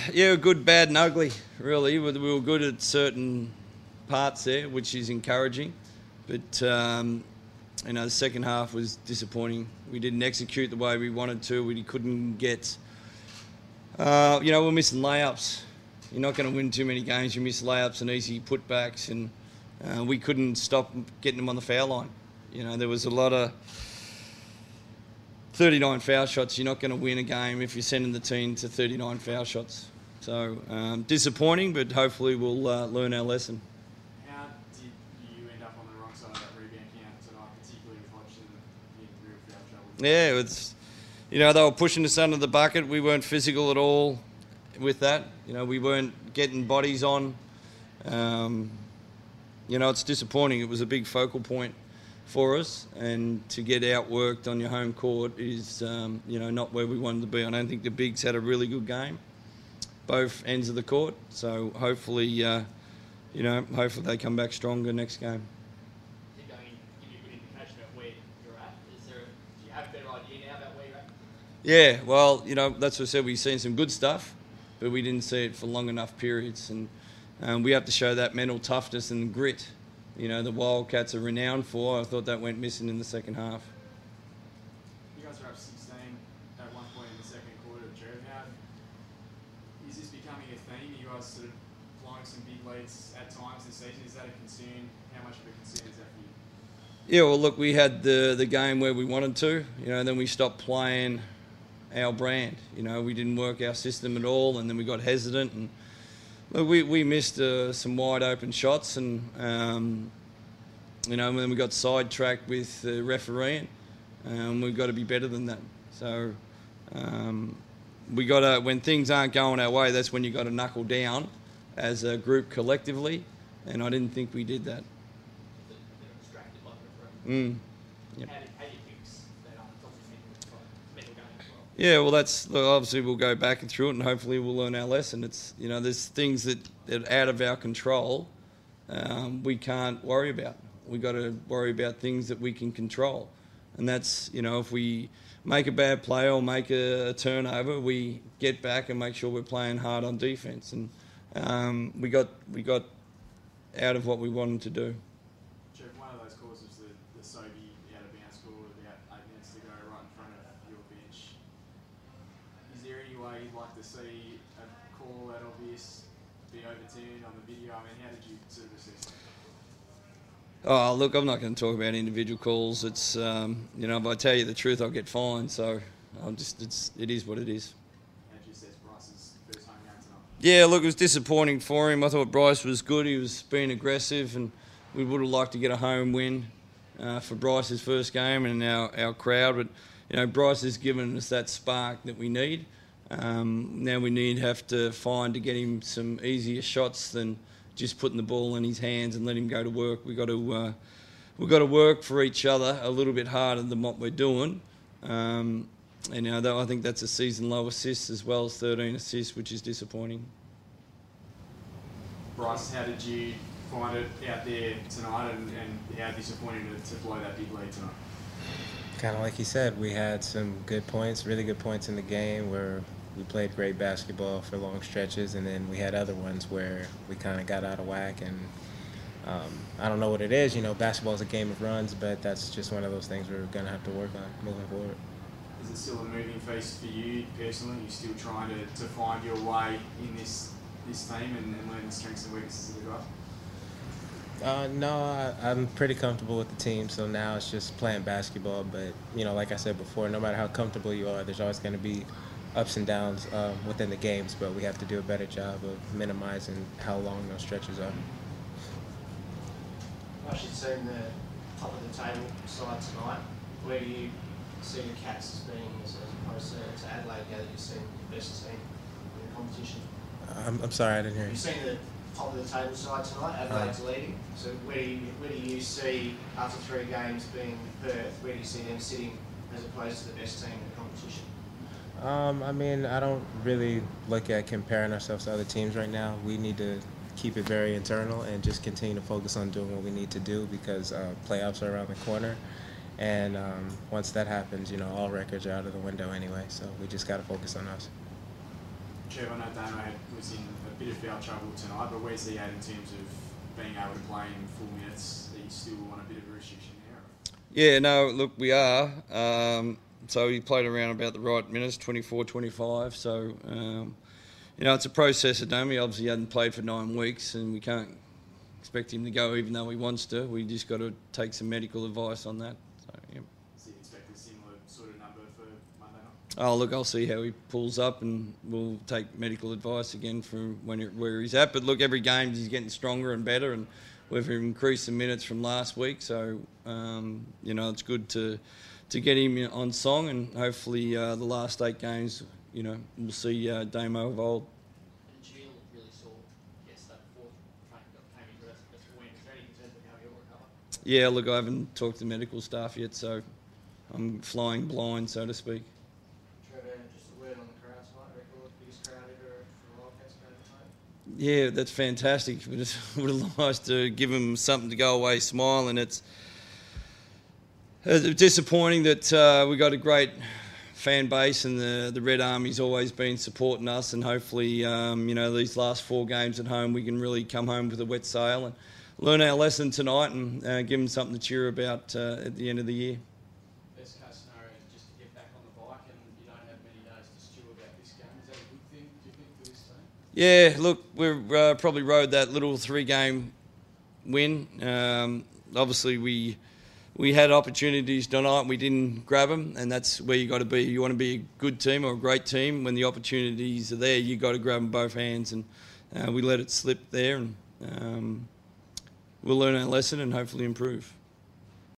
Yeah, good, bad, and ugly. Really, we were good at certain parts there, which is encouraging. But the second half was disappointing. We didn't execute the way we wanted to. We couldn't get. We're missing layups. You're not going to win too many games. You miss layups and easy putbacks, and we couldn't stop getting them on the foul line. There was a lot of 39 foul shots. You're not going to win a game if you're sending the team to 39 foul shots. So disappointing, but hopefully we'll learn our lesson. How did you end up on the wrong side of that rebound count tonight, particularly with Hodgson in real foul trouble? Yeah, they were pushing us under the bucket. We weren't physical at all with that. We weren't getting bodies on. It's disappointing. It was a big focal point for us, and to get outworked on your home court is, not where we wanted to be. I don't think the Bigs had a really good game, both ends of the court. So hopefully, hopefully they come back stronger next game. Give you a good indication about where you're at. Do you have a better idea now about where you're at? Yeah, well, that's what I said. We've seen some good stuff, but we didn't see it for long enough periods, and we have to show that mental toughness and grit. The Wildcats are renowned for. I thought that went missing in the second half. You guys were up 16 at one point in the second quarter. Trev, is this becoming a theme? Are you guys sort of blowing some big leads at times this season? Is that a concern? How much of a concern is that for you? Yeah, well, look, we had the game where we wanted to, then we stopped playing our brand. We didn't work our system at all, and then we got hesitant, and look, we missed some wide open shots, and then we got sidetracked with the refereeing. We've got to be better than that. So we got to, when things aren't going our way, that's when you got to knuckle down as a group collectively, and I didn't think we did that. Yep. Yep. How do you fix that mental game as well? Yeah, well, obviously we'll go back and through it, and hopefully we'll learn our lesson. It's there's things that are out of our control. We can't worry about. We got to worry about things that we can control, and that's if we make a bad play or make a turnover, we get back and make sure we're playing hard on defence. And we got out of what we wanted to do. Jeff, one of those calls was the Sobey out of bounds call with about 8 minutes to go right in front of your bench. Is there any way you'd like to see a call that obvious be overturned on the video? I mean, how did you sort of assess that? Oh, look, I'm not going to talk about individual calls. It's if I tell you the truth, I'll get fined. So it is what it is. How did you assess Bryce's first home game tonight? Yeah, look, it was disappointing for him. I thought Bryce was good. He was being aggressive, and we would have liked to get a home win for Bryce's first game and our crowd. But Bryce has given us that spark that we need. Now we have to find to get him some easier shots than just putting the ball in his hands and let him go to work. We've got to work for each other a little bit harder than what we're doing. I think that's a season low assists as well as 13 assists, which is disappointing. Bryce, how did you find it out there tonight, and how disappointing to blow that big lead tonight? Kind of like you said, we had some good points, really good points in the game where we played great basketball for long stretches, and then we had other ones where we kind of got out of whack. And I don't know what it is. Basketball is a game of runs, but that's just one of those things we're going to have to work on moving forward. Is it still a moving feast for you personally? You're still trying to find your way in this team and learn the strengths and weaknesses of the guys? No, I'm pretty comfortable with the team, so now it's just playing basketball. But, like I said before, no matter how comfortable you are, there's always going to be ups and downs within the games, but we have to do a better job of minimizing how long those stretches are. I should say the top of the table side tonight. Where do you see the Cats as being as opposed to Adelaide now that you've seen the best team in the competition? I'm sorry, I didn't hear you. You've seen the top of the table side tonight. Adelaide's leading. So where do you see, after 3 games being Perth, where do you see them sitting as opposed to the best team in the competition? I don't really look at comparing ourselves to other teams right now. We need to keep it very internal and just continue to focus on doing what we need to do because playoffs are around the corner. And once that happens, all records are out of the window anyway. So we just got to focus on us. Trev, I know Damo was in a bit of foul trouble tonight, but where's he at in terms of being able to play in full minutes? Are you still on a bit of a restriction there? Yeah, no, look, we are. So he played around about the right minutes, 24, 25. So, it's a process at Damo. He obviously hadn't played for 9 weeks, and we can't expect him to go even though he wants to. We just got to take some medical advice on that. So, yeah. So you expect a similar sort of number for Monday night? Oh, look, I'll see how he pulls up, and we'll take medical advice again from where he's at. But look, every game he's getting stronger and better, and we've increased the minutes from last week. So, it's good to get him on song, and hopefully the last 8 games, we'll see Damo of old. And Gilles really saw yesterday before came into us a win. Is there any concerns of how he'll recover? Yeah, look, I haven't talked to medical staff yet, so I'm flying blind, so to speak. Trevor, just a word on the crowd tonight. Record biggest crowd ever for Wildcats game tonight. Yeah, that's fantastic. We just would have liked to give them something to go away smiling. It's disappointing that we got a great fan base, and the Red Army's always been supporting us, and hopefully, these last 4 games at home, we can really come home with a wet sail and learn our lesson tonight and give them something to cheer about at the end of the year. Best case scenario is just to get back on the bike, and you don't have many days to stew about this game. Is that a good thing, do you think, for this team? Yeah, look, we've probably rode that little 3-game win. Obviously, we had opportunities tonight and we didn't grab them, and that's where you got to be. You want to be a good team or a great team. When the opportunities are there, you got to grab them both hands, and we let it slip there, and we'll learn our lesson and hopefully improve.